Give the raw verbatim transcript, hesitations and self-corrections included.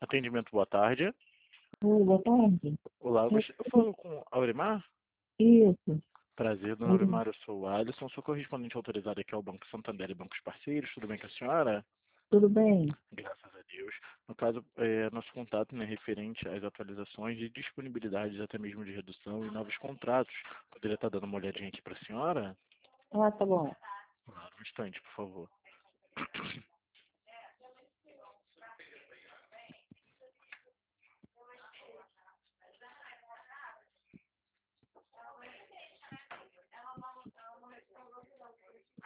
Atendimento, boa tarde. Oi, boa tarde. Olá, eu gost- eu falo com Aurimar? Isso. Prazer, dona Oi, Aurimar, eu sou o Alisson, sou correspondente autorizado aqui ao Banco Santander e Bancos Parceiros. Tudo bem com a senhora? tudo bem? Graças a Deus. No caso, é, nosso contato, né, referente às atualizações de disponibilidades, até mesmo de redução e novos contratos. Poderia estar dando uma olhadinha aqui para a senhora? Ah, tá bom. Claro, um instante, por favor.